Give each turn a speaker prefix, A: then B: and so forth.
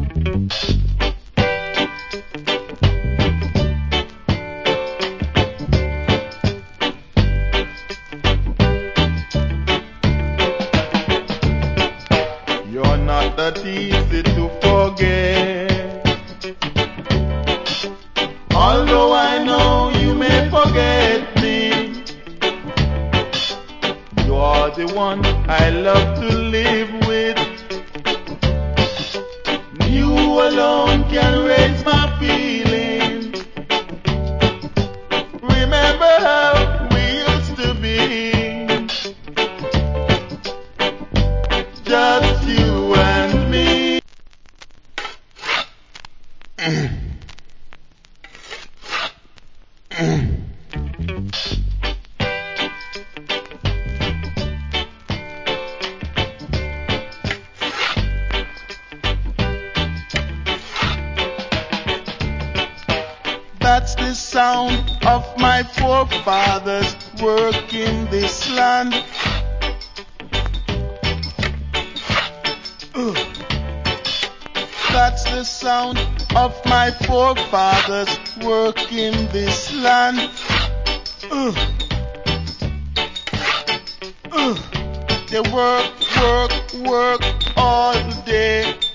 A: You're not that easy to forget. Although I know you may forget me, you are the one I love to live with. You alone can raise my feelings. Remember how we used to be, just you and me. That's the sound of my forefathers working this land. That's the sound of my forefathers working this land. They work all day.